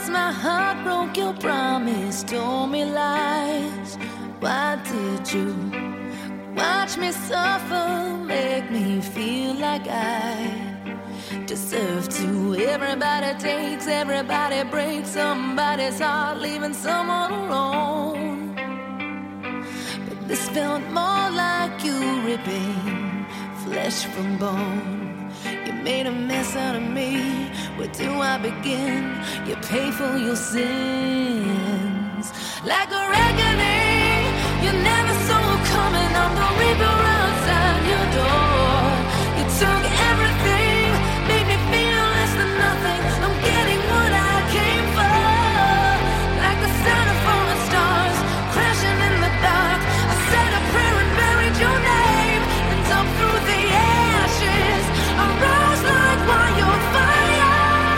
my heart broke your promise, told me lies. Why did you watch me suffer, make me feel like I deserve to? Everybody takes, everybody breaks somebody's heart, leaving someone alone. But this felt more like you ripping flesh from bone. You made a mess out of me. Where do I begin? You pay for your sins like a reckoning you never saw coming. I'm the reaper outside your door. You took everything, made me feel less than nothing. I'm getting what I came for, like the sound of falling stars crashing in the dark. I said a prayer and buried your name, and up through the ashes I rose like wildfire.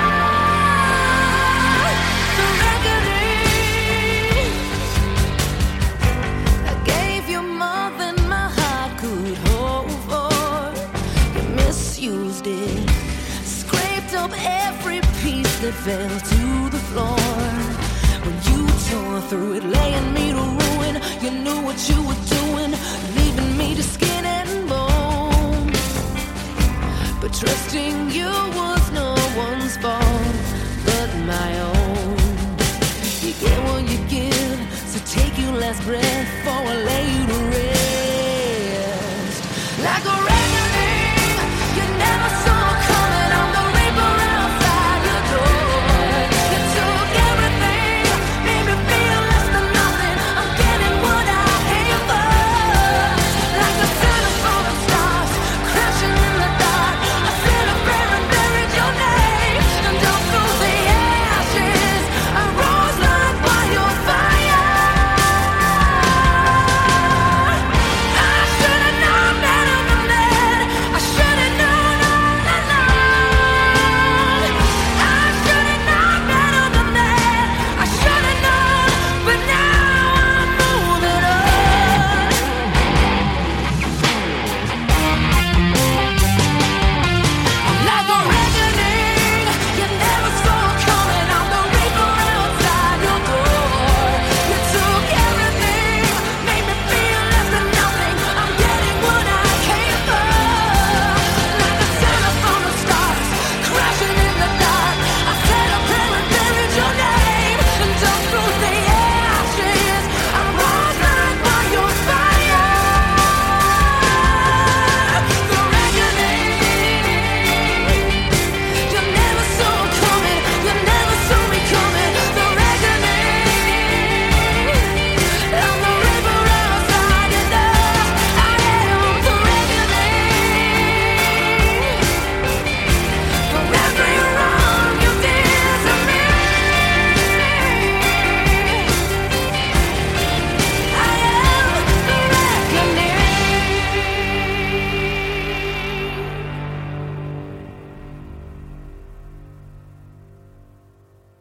The reckoning. I gave you more than my heart could hold for. You misused it, scraped up every piece that fell to the floor. When you tore through it, laying me to ruin, you knew what you were doing, leaving me to skin and bone. But trusting you was no one's fault but my own. You get what you give, so take your last breath before I lay you